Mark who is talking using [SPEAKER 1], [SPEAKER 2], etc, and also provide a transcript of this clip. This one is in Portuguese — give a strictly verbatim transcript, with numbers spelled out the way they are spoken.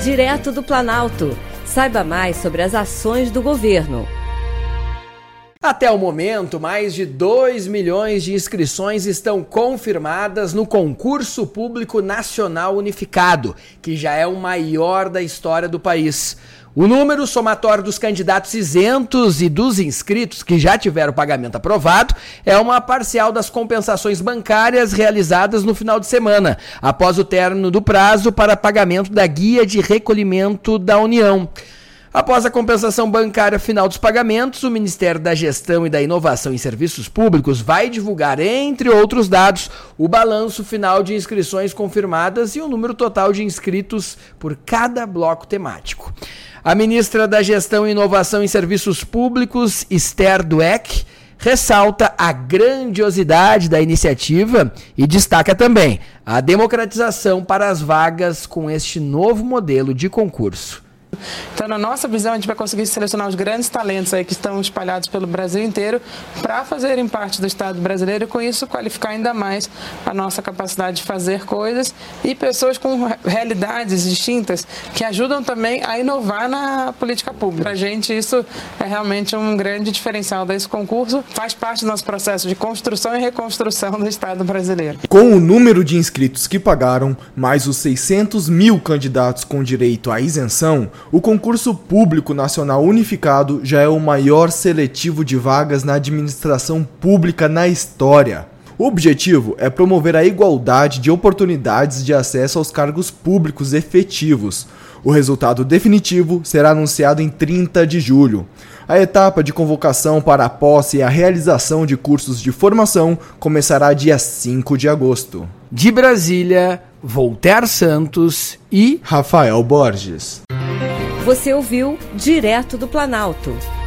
[SPEAKER 1] Direto do Planalto. Saiba mais sobre as ações do governo.
[SPEAKER 2] Até o momento, mais de dois milhões de inscrições estão confirmadas no Concurso Público Nacional Unificado, que já é o maior da história do país. O número somatório dos candidatos isentos e dos inscritos que já tiveram pagamento aprovado é uma parcial das compensações bancárias realizadas no final de semana, após o término do prazo para pagamento da Guia de Recolhimento da União. Após a compensação bancária final dos pagamentos, o Ministério da Gestão e da Inovação em Serviços Públicos vai divulgar, entre outros dados, o balanço final de inscrições confirmadas e o número total de inscritos por cada bloco temático. A ministra da Gestão e Inovação em Serviços Públicos, Esther Dweck, ressalta a grandiosidade da iniciativa e destaca também a democratização para as vagas com este novo modelo de concurso.
[SPEAKER 3] Então, na nossa visão, a gente vai conseguir selecionar os grandes talentos aí que estão espalhados pelo Brasil inteiro para fazerem parte do Estado brasileiro e, com isso, qualificar ainda mais a nossa capacidade de fazer coisas e pessoas com realidades distintas que ajudam também a inovar na política pública. Para a gente, isso é realmente um grande diferencial desse concurso. Faz parte do nosso processo de construção e reconstrução do Estado brasileiro.
[SPEAKER 4] Com o número de inscritos que pagaram, mais os seiscentos mil candidatos com direito à isenção, o Concurso Público Nacional Unificado já é o maior seletivo de vagas na administração pública na história. O objetivo é promover a igualdade de oportunidades de acesso aos cargos públicos efetivos. O resultado definitivo será anunciado em trinta de julho. A etapa de convocação para a posse e a realização de cursos de formação começará dia cinco de agosto.
[SPEAKER 2] De Brasília, Voltaire Santos e
[SPEAKER 4] Rafael Borges.
[SPEAKER 1] Você ouviu Direto do Planalto.